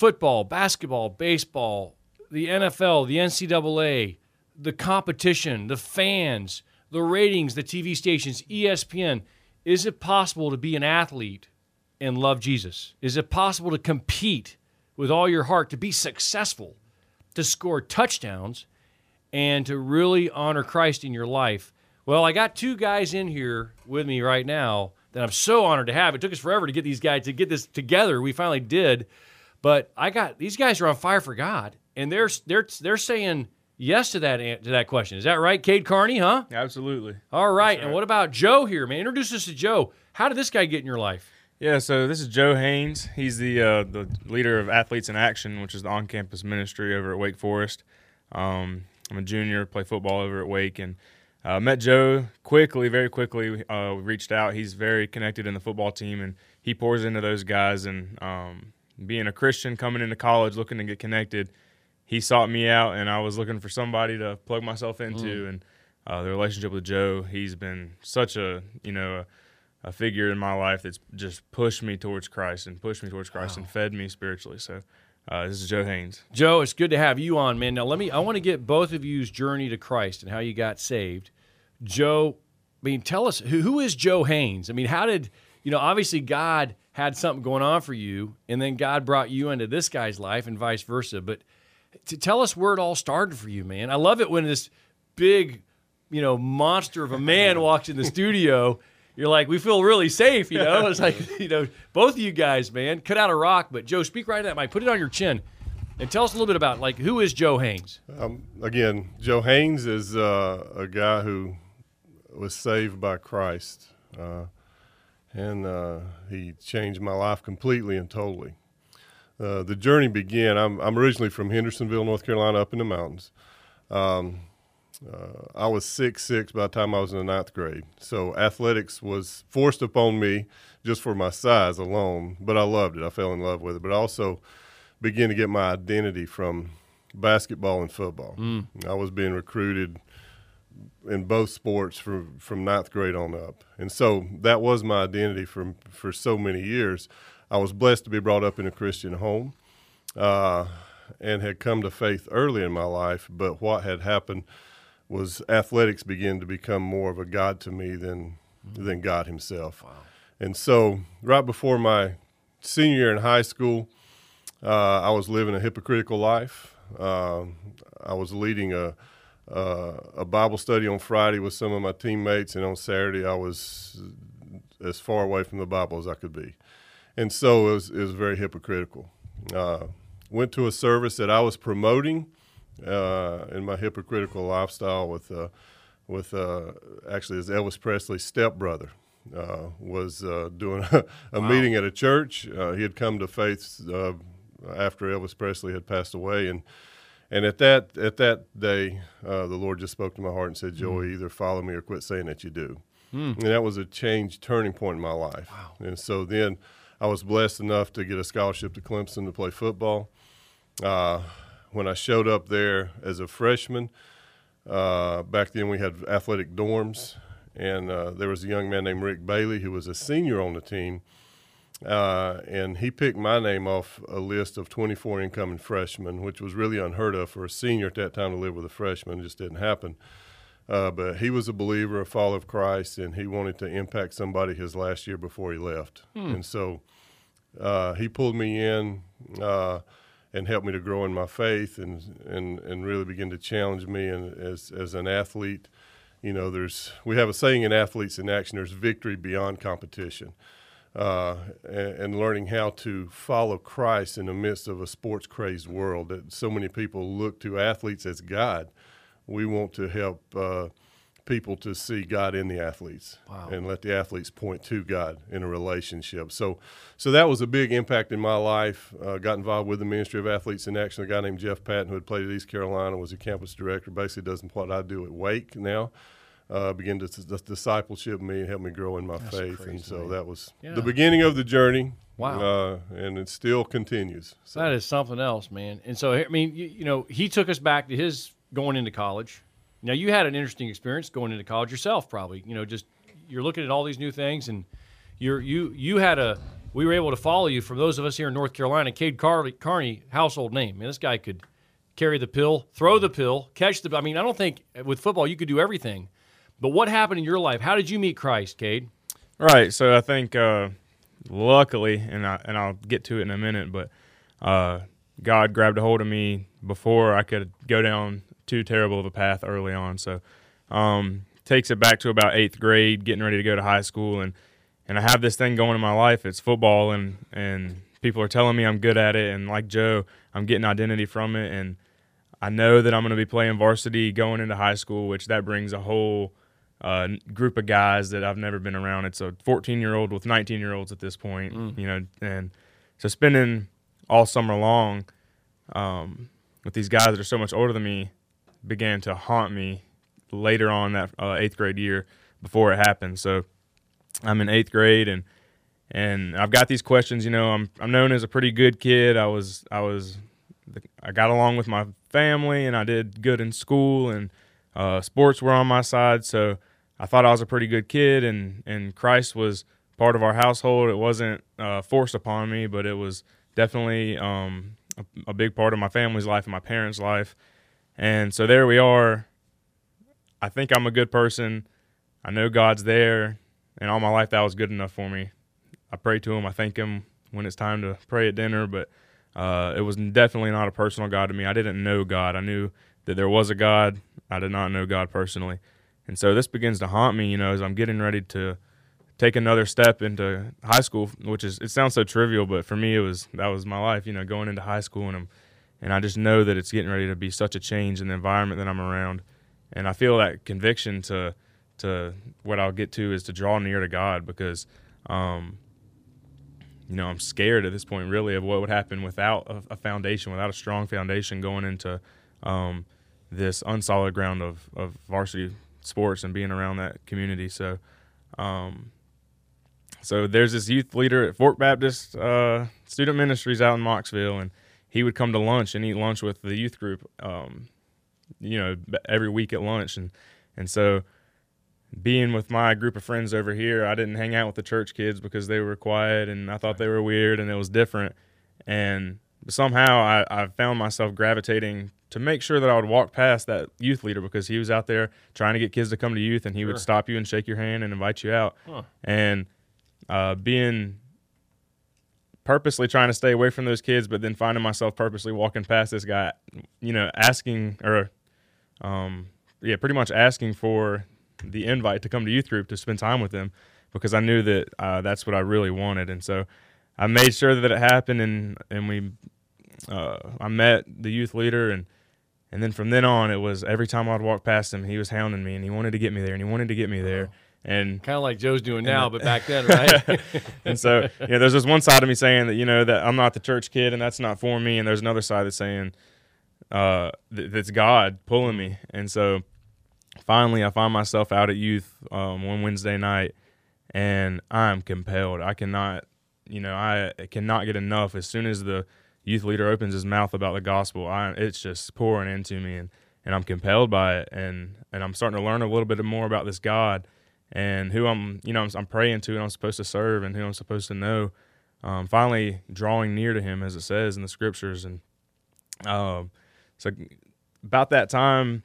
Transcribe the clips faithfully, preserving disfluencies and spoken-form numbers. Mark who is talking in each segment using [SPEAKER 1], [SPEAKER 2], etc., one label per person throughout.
[SPEAKER 1] football, basketball, baseball, the N F L, the N C double A, the competition, the fans, the ratings, the T V stations, E S P N. Is it possible to be an athlete and love Jesus? Is it possible to compete with all your heart, to be successful, to score touchdowns, and to really honor Christ in your life? Well, I got two guys in here with me right now that I'm so honored to have. It took us forever to get these guys to get this together. We finally did. But I got these guys are on fire for God, and they're they're they're saying yes to that to that question. Is that right, Cade Carney, huh?
[SPEAKER 2] Absolutely.
[SPEAKER 1] All right.
[SPEAKER 2] right.
[SPEAKER 1] And what about Joe here, man? Introduce us to Joe. How did this guy get in your life?
[SPEAKER 2] Yeah, so this is Joe Haynes. He's the uh, the leader of Athletes in Action, which is the on-campus ministry over at Wake Forest. Um, I'm a junior, play football over at Wake, and uh, met Joe quickly, very quickly. Uh, we reached out. He's very connected in the football team, and he pours into those guys. And um, being a Christian, coming into college, looking to get connected, he sought me out, and I was looking for somebody to plug myself into. Mm. And uh, the relationship with Joe, he's been such a, you know, a, a figure in my life that's just pushed me towards Christ and pushed me towards Christ wow. and fed me spiritually. So uh, this is Joe Haynes.
[SPEAKER 1] Joe, it's good to have you on, man. Now let me. I want to get both of you's journey to Christ and how you got saved. Joe, I mean, tell us who, who is Joe Haynes? I mean, how did you know? Obviously, God had something going on for you, and then God brought you into this guy's life, and vice versa. But to tell us where it all started for you, man. I love it when this big, you know, monster of a man walks in the studio. You're like, we feel really safe, you know? It's like, you know, both of you guys, man, cut out a rock. But, Joe, speak right to that mic. Put it on your chin. And tell us a little bit about, like, who is Joe Haynes?
[SPEAKER 3] Um, again, Joe Haynes is uh, a guy who was saved by Christ. Uh, and uh, he changed my life completely and totally. Uh, the journey began, I'm, I'm originally from Hendersonville, North Carolina, up in the mountains. Um Uh, I was six six by the time I was in the ninth grade. So athletics was forced upon me just for my size alone, but I loved it. I fell in love with it. But I also began to get my identity from basketball and football. Mm. I was being recruited in both sports from, from ninth grade on up. And so that was my identity for, for so many years. I was blessed to be brought up in a Christian home uh, and had come to faith early in my life. But what had happened was athletics began to become more of a God to me than mm-hmm. than God himself. Wow. And so right before my senior year in high school, uh, I was living a hypocritical life. Uh, I was leading a, uh, a Bible study on Friday with some of my teammates, and on Saturday I was as far away from the Bible as I could be. And so it was, it was very hypocritical. Uh, went to a service that I was promoting Uh, in my hypocritical lifestyle with uh, with uh, actually as Elvis Presley's stepbrother uh, was uh, doing a, a wow. meeting at a church. Uh, he had come to faith uh, after Elvis Presley had passed away, and and at that at that day, uh, the Lord just spoke to my heart and said, "Joey, mm. either follow me or quit saying that you do." Mm. And that was a change, turning point in my life. Wow. And so then I was blessed enough to get a scholarship to Clemson to play football. Uh, When I showed up there as a freshman, uh, back then we had athletic dorms, and uh, there was a young man named Rick Bailey who was a senior on the team, uh, and he picked my name off a list of twenty-four incoming freshmen, which was really unheard of for a senior at that time to live with a freshman. It just didn't happen. Uh, but he was a believer, a follower of Christ, and he wanted to impact somebody his last year before he left. Hmm. And so uh, he pulled me in uh, and helped me to grow in my faith and and, and really begin to challenge me. And as as an athlete, you know, there's we have a saying in Athletes in Action, there's victory beyond competition. Uh, and, and learning how to follow Christ in the midst of a sports-crazed world that so many people look to athletes as God. We want to help uh, people to see God in the athletes. Wow. And let the athletes point to God in a relationship. So so that was a big impact in my life. Uh, got involved with the Ministry of Athletes in Action. A guy named Jeff Patton, who had played at East Carolina, was a campus director, basically does what I do at Wake now. Uh, began to, to discipleship me and help me grow in my That's faith. Crazy, and so man. That was yeah. the beginning of the journey. Wow. Uh, and it still continues. So.
[SPEAKER 1] That is something else, man. And so, I mean, you, you know, he took us back to his going into college. Now, you had an interesting experience going into college yourself, probably. You know, just you're looking at all these new things, and you're you you had a we were able to follow you. For those of us here in North Carolina, Cade Car- Carney, household name. Man, this guy could carry the pill, throw the pill, catch the – I mean, I don't think with football you could do everything. But what happened in your life? How did you meet Christ, Cade?
[SPEAKER 2] Right. So I think uh, luckily, and, I, and I'll get to it in a minute, but uh, God grabbed a hold of me before I could go down too terrible of a path early on. So um, takes it back to about eighth grade, getting ready to go to high school, and and I have this thing going in my life. It's football, and and people are telling me I'm good at it, and like Joe, I'm getting identity from it, and I know that I'm going to be playing varsity going into high school, which that brings a whole uh, group of guys that I've never been around. It's a fourteen-year-old with nineteen-year-olds at this point, mm. you know, and so spending all summer long um, with these guys that are so much older than me began to haunt me later on that uh, eighth grade year before it happened. So I'm in eighth grade, and and I've got these questions. You know, I'm I'm known as a pretty good kid. I was I was I got along with my family, and I did good in school, and uh, sports were on my side. So I thought I was a pretty good kid, and and Christ was part of our household. It wasn't uh, forced upon me, but it was definitely um, a, a big part of my family's life and my parents' life. And so there we are. I think I'm a good person. I know God's there. And all my life, that was good enough for me. I pray to him. I thank him when it's time to pray at dinner. But uh, it was definitely not a personal God to me. I didn't know God. I knew that there was a God. I did not know God personally. And so this begins to haunt me, you know, as I'm getting ready to take another step into high school, which is, it sounds so trivial, but for me, it was, that was my life, you know, going into high school. And I'm, and I just know that it's getting ready to be such a change in the environment that I'm around. And I feel that conviction to, to what I'll get to is to draw near to God, because, um, you know, I'm scared at this point really of what would happen without a, a foundation, without a strong foundation going into um, this unsolid ground of, of varsity sports and being around that community. So, um, so there's this youth leader at Fork Baptist uh, Student Ministries out in Mocksville, and he would come to lunch and eat lunch with the youth group, um, you know, every week at lunch. And, and so being with my group of friends over here, I didn't hang out with the church kids because they were quiet and I thought they were weird and it was different. And somehow I, I found myself gravitating to make sure that I would walk past that youth leader, because he was out there trying to get kids to come to youth, and he sure. would stop you and shake your hand and invite you out. Huh. And uh, being purposely trying to stay away from those kids, but then finding myself purposely walking past this guy, you know, asking or, um, yeah, pretty much asking for the invite to come to youth group to spend time with them, because I knew that uh, that's what I really wanted. And so I made sure that it happened, and, and we, uh, I met the youth leader, and, and then from then on, it was every time I'd walk past him, he was hounding me, and he wanted to get me there, and he wanted to get me there. And
[SPEAKER 1] kind of like Joe's doing now, but back then, right?
[SPEAKER 2] And so, you know, there's this one side of me saying that, you know, that I'm not the church kid and that's not for me. And there's another side that's saying uh, th- that's God pulling me. And so finally I find myself out at youth um, one Wednesday night, and I'm compelled. I cannot, you know, I cannot get enough. As soon as the youth leader opens his mouth about the gospel, I, it's just pouring into me, and, and I'm compelled by it. And, and I'm starting to learn a little bit more about this God, and who I'm, you know, I'm, I'm praying to, and I'm supposed to serve, and who I'm supposed to know. Um, finally drawing near to him, as it says in the scriptures. And um, so about that time,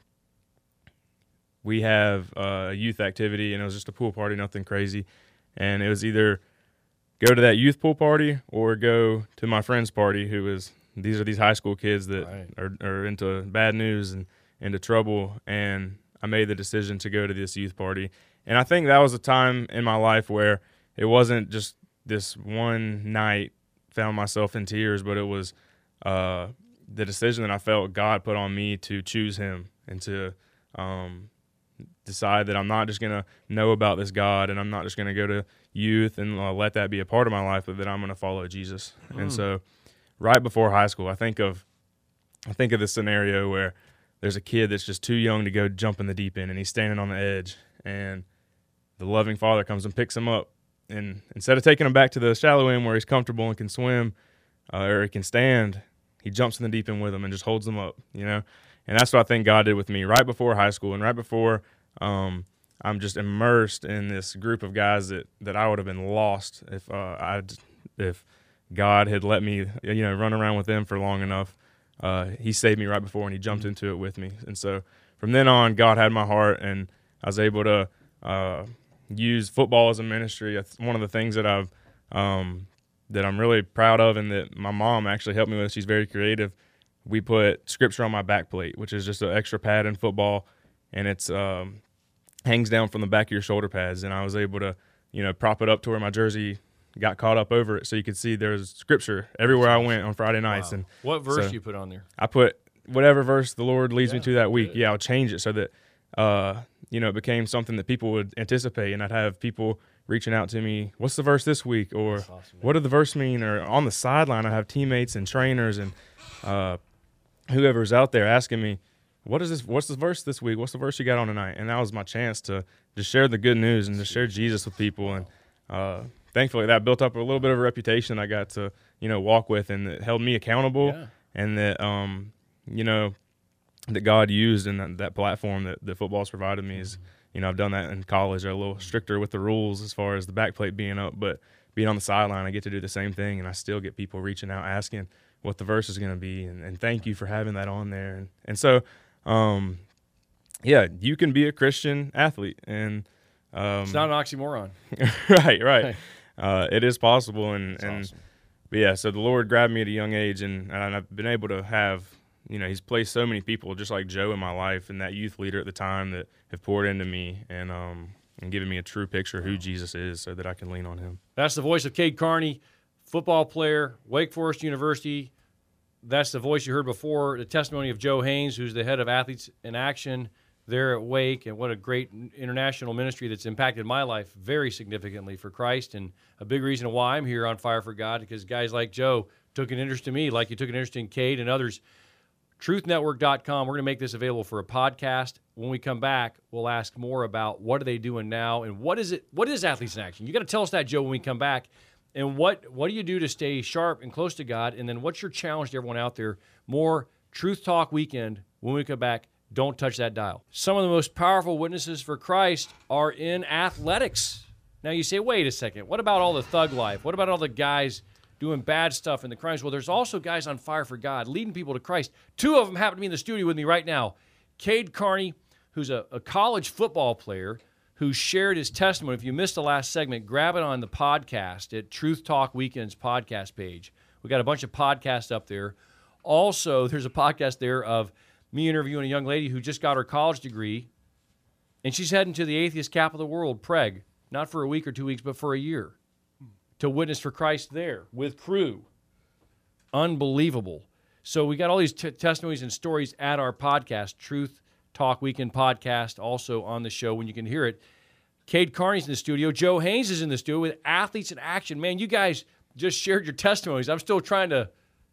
[SPEAKER 2] we have uh, a youth activity, and it was just a pool party, nothing crazy. And it was either go to that youth pool party or go to my friend's party, who is, these are these high school kids that right. are, are into bad news and into trouble. And I made the decision to go to this youth party. And I think that was a time in my life where it wasn't just this one night found myself in tears, but it was uh, the decision that I felt God put on me to choose him, and to um, decide that I'm not just going to know about this God, and I'm not just going to go to youth and uh, let that be a part of my life, but that I'm going to follow Jesus. Mm. And so right before high school, I think of I think of this scenario where there's a kid that's just too young to go jump in the deep end, and he's standing on the edge, and the loving father comes and picks him up, and instead of taking him back to the shallow end where he's comfortable and can swim uh, or he can stand, he jumps in the deep end with him and just holds him up, you know. And that's what I think God did with me right before high school, and right before um, I'm just immersed in this group of guys that, that I would have been lost if uh, I if God had let me, you know, run around with them for long enough. Uh, he saved me right before, and he jumped into it with me. And so from then on, God had my heart, and I was able to uh, use football as a ministry. It's one of the things that I've um, that I'm really proud of, and that my mom actually helped me with. She's very creative. We put scripture on my back plate, which is just an extra pad in football, and it's um, hangs down from the back of your shoulder pads. And I was able to, you know, prop it up to where my jersey got caught up over it, so you could see there's scripture everywhere I went on Friday nights. Wow. And
[SPEAKER 1] what verse
[SPEAKER 2] so
[SPEAKER 1] do you put on there?
[SPEAKER 2] I put whatever verse the Lord leads
[SPEAKER 1] yeah,
[SPEAKER 2] me to that week.
[SPEAKER 1] good.
[SPEAKER 2] Yeah, I'll change it so that uh, you know, it became something that people would anticipate, and I'd have people reaching out to me, what's the verse this week, or awesome, what did the verse mean? Or on the sideline, I have teammates and trainers and uh, whoever's out there asking me, what is this? What's the verse this week? What's the verse you got on tonight? And that was my chance to just share the good news and to share Jesus with people. And uh, thankfully, that built up a little bit of a reputation I got to, you know, walk with, and it held me accountable.
[SPEAKER 1] Yeah. And
[SPEAKER 2] that, um, you know, that God used in that, that platform that, that football's provided me is, you know, I've done that in college. They're a little stricter with the rules as far as the backplate being up, but being on the sideline, I get to do the same thing, and I still get people reaching out asking what the verse is going to be, and, and thank you for having that on there. And, and so, um, yeah, you can be a Christian athlete, and um,
[SPEAKER 1] it's not an oxymoron.
[SPEAKER 2] right, right. Uh, it is possible, and
[SPEAKER 1] That's
[SPEAKER 2] and
[SPEAKER 1] awesome.
[SPEAKER 2] But yeah, so the Lord grabbed me at a young age, and, and I've been able to have, you know, He's placed so many people just like Joe in my life, and that youth leader at the time that have poured into me and um and given me a true picture of who Jesus is, so that I can lean on Him.
[SPEAKER 1] That's the voice of Cade Carney, football player, Wake Forest University. That's the voice you heard before, the testimony of Joe Haynes, who's the head of Athletes in Action there at Wake, and what a great international ministry that's impacted my life very significantly for Christ, and a big reason why I'm here on Fire for God, because guys like Joe took an interest in me, like you took an interest in Cade and others. truth network dot com, we're going to make this available for a podcast. When we come back, we'll ask more about what are they doing now, and what is it? What is Athletes in Action? You got to tell us that, Joe, when we come back. And what, what do you do to stay sharp and close to God? And then what's your challenge to everyone out there? More Truth Talk Weekend when we come back. Don't touch that dial. Some of the most powerful witnesses for Christ are in athletics. Now you say, wait a second, what about all the thug life? What about all the guys doing bad stuff in the crimes? Well, there's also guys on fire for God, leading people to Christ. Two of them happen to be in the studio with me right now. Cade Carney, who's a, a college football player, who shared his testimony. If you missed the last segment, grab it on the podcast at Truth Talk Weekend's podcast page. We got a bunch of podcasts up there. Also, there's a podcast there of me interviewing a young lady who just got her college degree, and she's heading to the atheist capital of the world, Prague, not for a week or two weeks, but for a year, to witness for Christ there with crew. Unbelievable. So we got all these t- testimonies and stories at our podcast, Truth Talk Weekend podcast, also on the show when you can hear it. Cade Carney's in the studio. Joe Haynes is in the studio with Athletes in Action. Man, you guys just shared your testimonies. I'm still trying to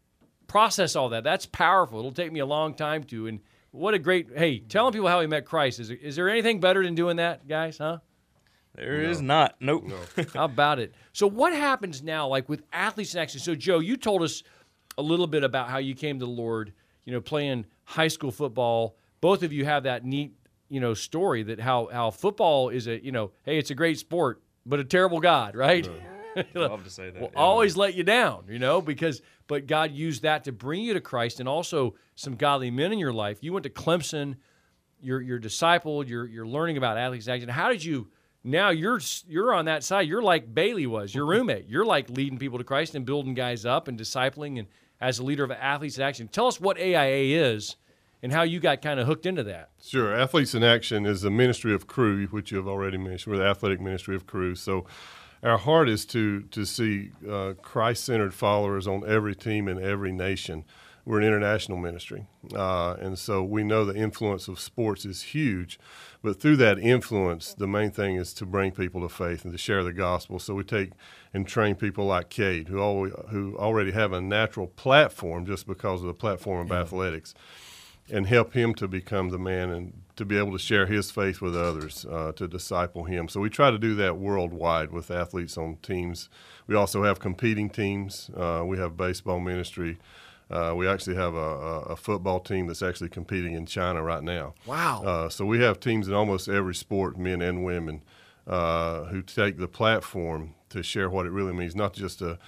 [SPEAKER 1] process all that. That's powerful. It'll take me a long time to. And what a great, hey, telling people how he met Christ. Is there, is there anything better than doing that, guys, huh?
[SPEAKER 2] There
[SPEAKER 3] No.
[SPEAKER 2] is not. Nope.
[SPEAKER 3] No.
[SPEAKER 1] How about it? So what happens now, like with Athletes in Action? So, Joe, you told us a little bit about how you came to the Lord, you know, playing high school football. Both of you have that neat, you know, story that how how football is a, you know, hey, it's a great sport, but a terrible God, right?
[SPEAKER 2] Love to say that.
[SPEAKER 1] Will
[SPEAKER 2] yeah.
[SPEAKER 1] always let you down, you know, because but God used that to bring you to Christ, and also some godly men in your life. You went to Clemson, you're you're discipled, you're you're learning about Athletes in Action. How did you? Now you're you're on that side. You're like Bailey was, your roommate. You're like leading people to Christ and building guys up and discipling, and as a leader of Athletes in Action. Tell us what A I A is and how you got kind of hooked into that.
[SPEAKER 3] Sure. Athletes in Action is a ministry of Crew, which you have already mentioned. We're the athletic ministry of Crew. So our heart is to to see uh, Christ-centered followers on every team in every nation. We're an international ministry, uh, and so we know the influence of sports is huge. But through that influence, the main thing is to bring people to faith and to share the gospel. So we take and train people like Cade, who always, who already have a natural platform just because of the platform of yeah. athletics, and help him to become the man and to be able to share his faith with others, uh, to disciple him. So we try to do that worldwide with athletes on teams. We also have competing teams. Uh, we have baseball ministry. Uh, we actually have a, a football team that's actually competing in China right now.
[SPEAKER 1] Wow.
[SPEAKER 3] Uh, so we have teams in almost every sport, men and women, uh, who take the platform to share what it really means, not just to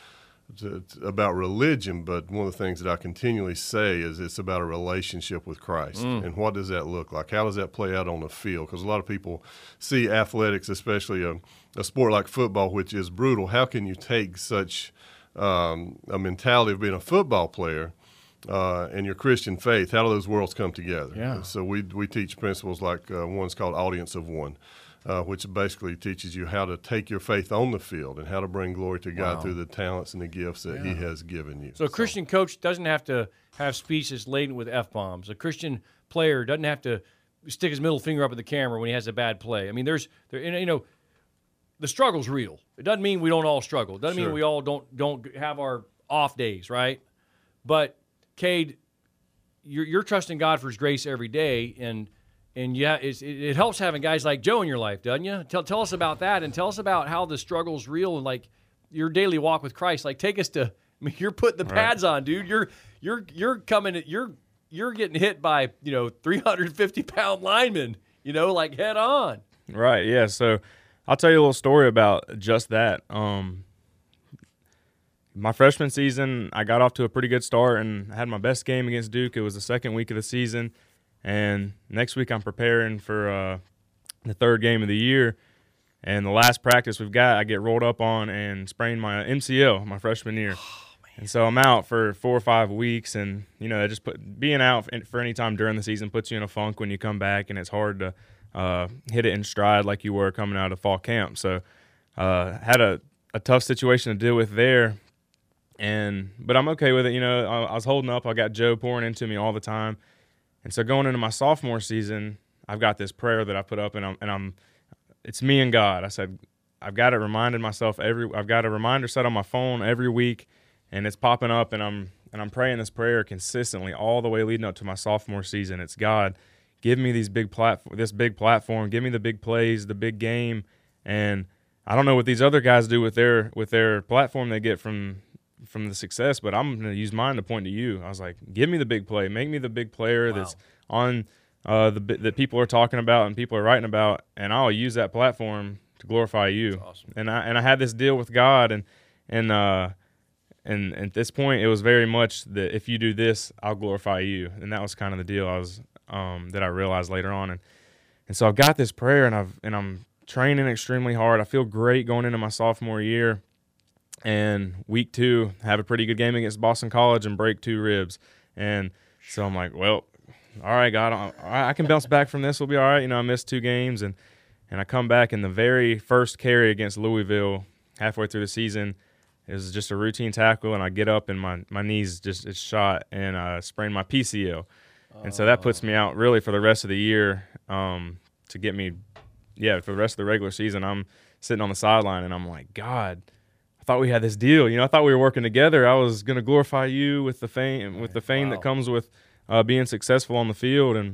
[SPEAKER 3] to, to, about religion, but one of the things that I continually say is it's about a relationship with Christ. Mm. And what does that look like? How does that play out on the field? Because a lot of people see athletics, especially a, a sport like football, which is brutal. How can you take such um, a mentality of being a football player uh, and your Christian faith? How do those worlds come together?
[SPEAKER 1] Yeah.
[SPEAKER 3] So we we teach principles like uh, one's called Audience of One. Uh, which basically teaches you how to take your faith on the field and how to bring glory to God wow. through the talents and the gifts that yeah. He has given you.
[SPEAKER 1] So a Christian so. coach doesn't have to have speeches laden with F-bombs. A Christian player doesn't have to stick his middle finger up at the camera when he has a bad play. I mean, there's, there, you know, the struggle's real. It doesn't mean we don't all struggle. It doesn't sure. mean we all don't don't have our off days, right? But, Cade, you're, you're trusting God for His grace every day, and And, yeah, it's, it, it helps having guys like Joe in your life, doesn't you? Tell tell us about that, and tell us about how the struggle's real and, like, your daily walk with Christ. Like, take us to – I mean, you're putting the pads right. on, dude. You're you're you're coming – you're you're getting hit by, you know, three hundred fifty pound linemen, you know, like head on.
[SPEAKER 2] Right, yeah. So I'll tell you a little story about just that. Um, my freshman season, I got off to a pretty good start and had my best game against Duke. It was the second week of the season. And next week I'm preparing for uh, the third game of the year. And the last practice we've got, I get rolled up on and sprain my M C L my freshman year. Oh, and so I'm out for four or five weeks. And, you know, just put being out for any time during the season puts you in a funk when you come back, and it's hard to uh, hit it in stride like you were coming out of fall camp. So uh, had a, a tough situation to deal with there. And but I'm okay with it. You know, I, I was holding up. I got Joe pouring into me all the time. And so going into my sophomore season, I've got this prayer that I put up, and I'm, and I'm, it's me and God. I said, I've got it reminded myself every, I've got a reminder set on my phone every week, and it's popping up, and I'm, and I'm praying this prayer consistently all the way leading up to my sophomore season. It's God, give me these big platform, this big platform, give me the big plays, the big game, and I don't know what these other guys do with their, with their platform they get from. from the success, but I'm going to use mine to point to you. I was like, give me the big play. Make me the big player wow. that's on uh, the that people are talking about and people are writing about, and I'll use that platform to glorify you.
[SPEAKER 1] That's awesome. And
[SPEAKER 2] I and I had this deal with God, and and uh, and, and at this point, it was very much that if you do this, I'll glorify you, and that was kind of the deal I was um, that I realized later on, and and so I've got this prayer, and I've and I'm training extremely hard. I feel great going into my sophomore year. And week two, have a pretty good game against Boston College and break two ribs. And so I'm like, well, all right, God, all right, I can bounce back from this. We'll be all right. You know, I missed two games. And, and I come back, and the very first carry against Louisville halfway through the season is just a routine tackle, and I get up, and my, my knees just it's shot, and I sprained my P C L. Oh. And so that puts me out really for the rest of the year um, to get me, yeah, for the rest of the regular season. I'm sitting on the sideline, and I'm like, God, thought we had this deal. You know, I thought we were working together. I was going to glorify you with the fame, with the fame wow. that comes with uh, being successful on the field, and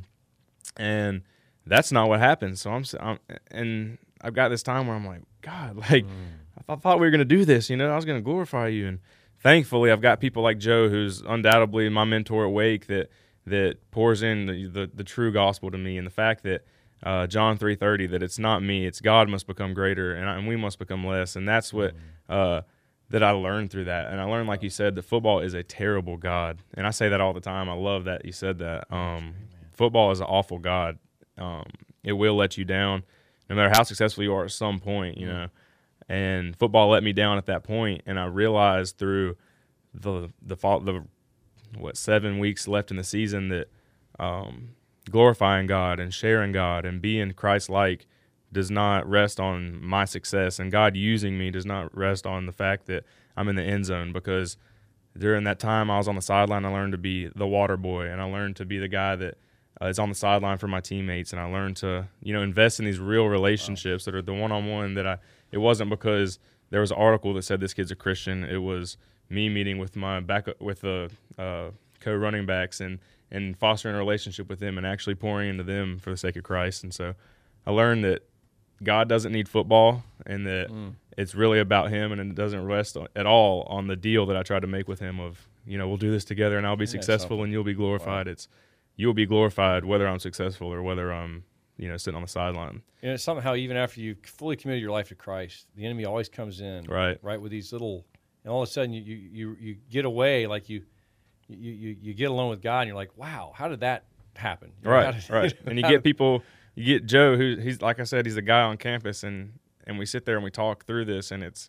[SPEAKER 2] and that's not what happened. So I'm, I'm and I've got this time where I'm like, God, like mm. I, th- I thought we were going to do this. You know, I was going to glorify you, and thankfully I've got people like Joe, who's undoubtedly my mentor at Wake, that that pours in the the, the true gospel to me, and the fact that uh, John three thirty, that it's not me, it's God must become greater, and, I, and we must become less, and that's what. Mm. Uh, that I learned through that. And I learned, like you said, that football is a terrible God. And I say that all the time. I love that you said that. Um, football is an awful God. Um, it will let you down no matter how successful you are at some point, you know. And football let me down at that point, and I realized through the the the what seven weeks left in the season that um, glorifying God and sharing God and being Christ-like does not rest on my success, and God using me does not rest on the fact that I'm in the end zone, because during that time I was on the sideline, I learned to be the water boy, and I learned to be the guy that uh, is on the sideline for my teammates, and I learned to, you know, invest in these real relationships wow. that are the one-on-one that I, it wasn't because there was an article that said this kid's a Christian. It was me meeting with my back with the uh, co-running backs and, and fostering a relationship with them and actually pouring into them for the sake of Christ. And so I learned that God doesn't need football, and that mm. it's really about him, and it doesn't rest at all on the deal that I tried to make with him of, you know, we'll do this together and I'll be successful and you'll be glorified. Wow. It's you'll be glorified whether I'm successful or whether I'm, you know, sitting on the sideline.
[SPEAKER 1] And somehow, even after you fully committed your life to Christ, the enemy always comes in,
[SPEAKER 2] right,
[SPEAKER 1] right, with these little and all of a sudden you you you, you get away, like you, you you you get alone with God, and you're like, wow, how did that happen? You know,
[SPEAKER 2] Right,
[SPEAKER 1] did,
[SPEAKER 2] right.
[SPEAKER 1] You know,
[SPEAKER 2] And you
[SPEAKER 1] how
[SPEAKER 2] get
[SPEAKER 1] did-
[SPEAKER 2] people, you get Joe, who he's like I said, he's a guy on campus, and and we sit there and we talk through this, and it's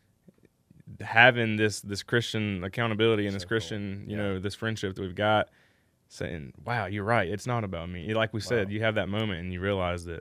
[SPEAKER 2] having this this Christian accountability and this
[SPEAKER 3] So
[SPEAKER 2] Christian,
[SPEAKER 3] cool.
[SPEAKER 2] you
[SPEAKER 3] Yeah.
[SPEAKER 2] know, this friendship that we've got, saying, wow, you're right, it's not about me. Like we said,
[SPEAKER 3] Wow.
[SPEAKER 2] you have that moment and you realize that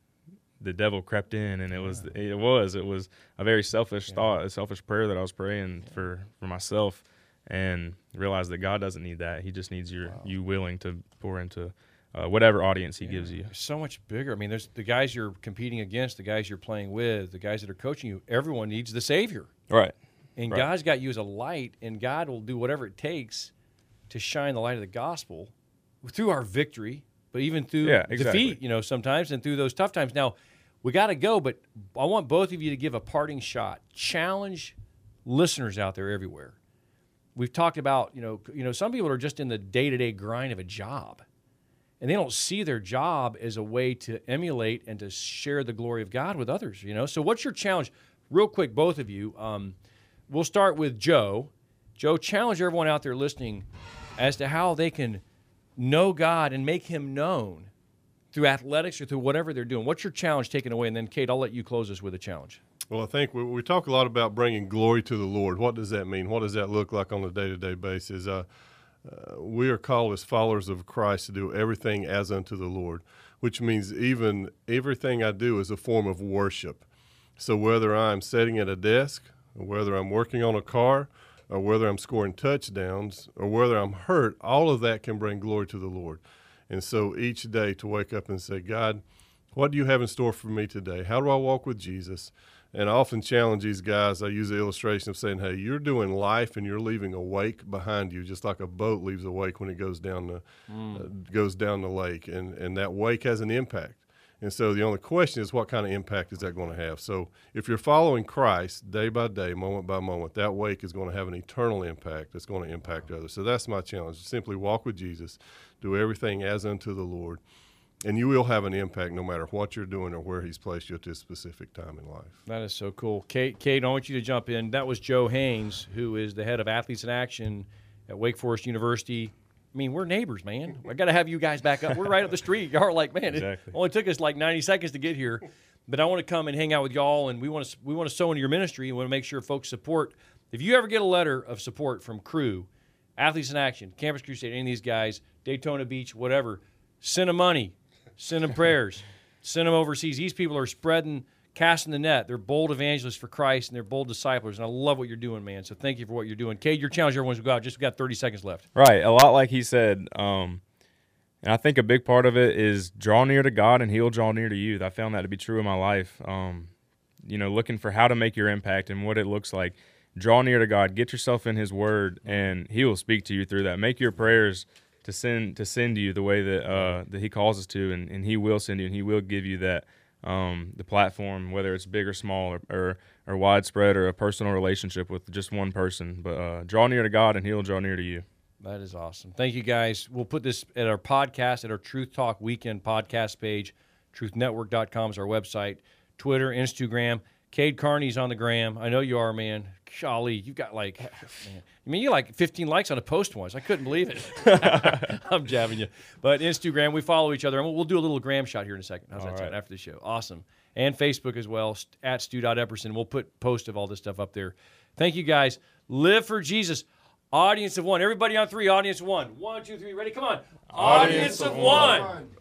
[SPEAKER 2] the devil crept in, and it was it was it was a very selfish
[SPEAKER 1] Yeah.
[SPEAKER 2] thought, a selfish prayer that I was praying
[SPEAKER 1] Yeah.
[SPEAKER 2] for for myself, and realized that God doesn't need that. He just needs your
[SPEAKER 1] Wow.
[SPEAKER 2] you willing to pour into uh, whatever audience He
[SPEAKER 1] Yeah,
[SPEAKER 2] gives you.
[SPEAKER 1] so much bigger. I mean, there's the guys you're competing against, the guys you're playing with, the guys that are coaching you. Everyone needs the Savior.
[SPEAKER 2] Right.
[SPEAKER 1] And
[SPEAKER 2] Right.
[SPEAKER 1] God's got you as a light, and God will do whatever it takes to shine the light of the gospel through our victory, but even through
[SPEAKER 2] Yeah, exactly.
[SPEAKER 1] defeat, you know, sometimes, and through those tough times. Now, we got to go, but I want both of you to give a parting shot. Challenge listeners out there everywhere. We've talked about, you know, you know, some people are just in the day-to-day grind of a job, and they don't see their job as a way to emulate and to share the glory of God with others, you know? So what's your challenge? Real quick, both of you. Um, we'll start with Joe. Joe, challenge everyone out there listening as to how they can know God and make Him known through athletics or through whatever they're doing. What's your challenge taken away? And then, Kate, I'll let you close us with a challenge.
[SPEAKER 3] Well, I think we, we talk a lot about bringing glory to the Lord. What does that mean? What does that look like on a day-to-day basis? Uh, uh, we are called as followers of Christ to do everything as unto the Lord, which means even everything I do is a form of worship. So whether I'm sitting at a desk, or whether I'm working on a car, or whether I'm scoring touchdowns, or whether I'm hurt, all of that can bring glory to the Lord. And so each day to wake up and say, God, what do you have in store for me today? How do I walk with Jesus? And I often challenge these guys. I use the illustration of saying, hey, you're doing life and you're leaving a wake behind you, just like a boat leaves a wake when it goes down the, mm. uh, goes down the lake. And, and that wake has an impact. And so the only question is, what kind of impact is that going to have? So if you're following Christ day by day, moment by moment, that wake is going to have an eternal impact that's going to impact others. So that's my challenge. Simply walk with Jesus, do everything as unto the Lord, and you will have an impact no matter what you're doing or where He's placed you at this specific time in life.
[SPEAKER 1] That is so cool. Kate, Kate, I want you to jump in. That was Joe Haynes, who is the head of Athletes in Action at Wake Forest University. I mean, we're neighbors, man. I got to have you guys back up. We're right up the street. Y'all are like, man,
[SPEAKER 2] Exactly.
[SPEAKER 1] it only took us like ninety seconds to get here. But I want to come and hang out with y'all, and we want to we want to sow into your ministry. And we want to make sure folks support. If you ever get a letter of support from Crew, Athletes in Action, Campus Crusade, any of these guys, Daytona Beach, whatever, send them money, send them prayers, send them overseas. These people are spreading, casting the net. They're bold evangelists for Christ, and they're bold disciples. And I love what you're doing, man. So thank you for what you're doing. Kate, your challenge, everyone's go out. Just got thirty seconds left.
[SPEAKER 2] Right, a lot like he said. Um, and I think a big part of it is draw near to God, and He'll draw near to you. I found that to be true in my life. Um, you know, looking for how to make your impact and what it looks like. Draw near to God. Get yourself in His Word, and He will speak to you through that. Make your prayers to send to send you the way that uh, that He calls us to, and, and He will send you, and He will give you that um, the platform, whether it's big or small, or, or or widespread, or a personal relationship with just one person. But uh, draw near to God, and He'll draw near to you.
[SPEAKER 1] That is awesome. Thank you, guys. We'll put this at our podcast, at our Truth Talk Weekend podcast page. truth network dot com is our website. Twitter, Instagram. Cade Carney's on the gram. I know you are, man. Golly, you've got like, man. I mean, you like fifteen likes on a post once. I couldn't believe it. I'm jabbing you. But Instagram, we follow each other. And we'll, we'll do a little gram shot here in a second. How's
[SPEAKER 2] All
[SPEAKER 1] that
[SPEAKER 2] right.
[SPEAKER 1] sound after the show? Awesome. And Facebook as well, at stu dot epperson. We'll put post of all this stuff up there. Thank you, guys. Live for Jesus. Audience of one. Everybody on three. Audience of one. One, two, three. Ready? Come on. Audience, Audience of one. one.